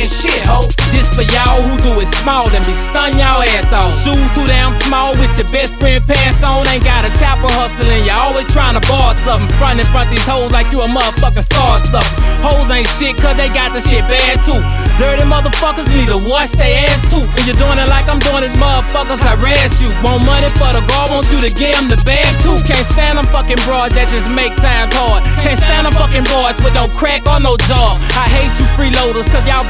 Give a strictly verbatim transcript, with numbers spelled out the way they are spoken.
ain't shit, ho. This for y'all who do it small and be stun y'all ass off. Shoes too damn small with your best friend pants on. Ain't got a tapper hustling, you always trying to bar something. Front in front these hoes like you a motherfucking star stuff. Hoes ain't shit cause they got the shit bad too. Dirty motherfuckers need to wash they ass too. When you're doing it like I'm doing it, motherfuckers, I rash you. Want money for the guard, want you to give them the bag too. Can't stand them fucking broads that just make times hard. Can't stand them fucking boys with no crack or no job. I hate you freeloaders cause y'all